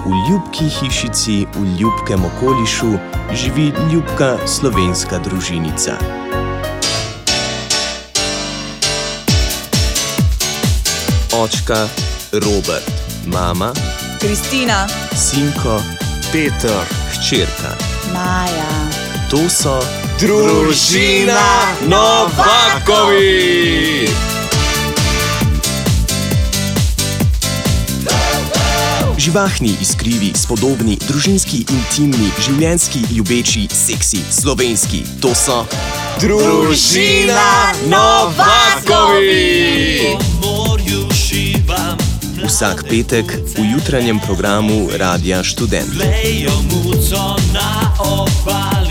v ljubki hišici v ljubkem okolišu živi ljubka slovenska družinica. Očka Robert, mama Kristina, sinko Peter, hčerka Maja. To so Družina Novakovi! živahni, iskrivi, spodobni, družinski, intimni, življenjski, ljubeči, seksi, slovenski. To so Družina Novakovi! Vsak petek v jutranjem programu Radia Študent. Lejo muco na obali.